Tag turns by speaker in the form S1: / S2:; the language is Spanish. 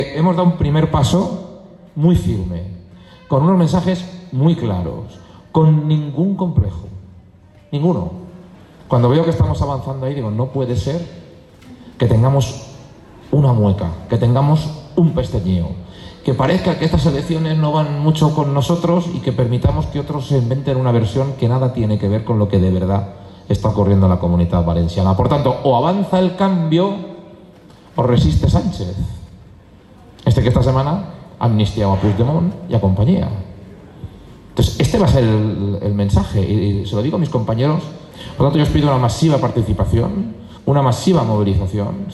S1: Hemos dado un primer paso muy firme, con unos mensajes muy claros, con ningún complejo, ninguno. Cuando veo que estamos avanzando ahí, digo, no puede ser que tengamos una mueca, que tengamos un pestañeo, que parezca que estas elecciones no van mucho con nosotros y que permitamos que otros se inventen una versión que nada tiene que ver con lo que de verdad está ocurriendo en la Comunitat Valenciana. Por tanto, o avanza el cambio o resiste Sánchez. Que esta semana ha amnistiado a Puigdemont y a compañía. Entonces, este va a ser el mensaje, y se lo digo a mis compañeros. Por lo tanto, yo os pido una masiva participación, una masiva movilización.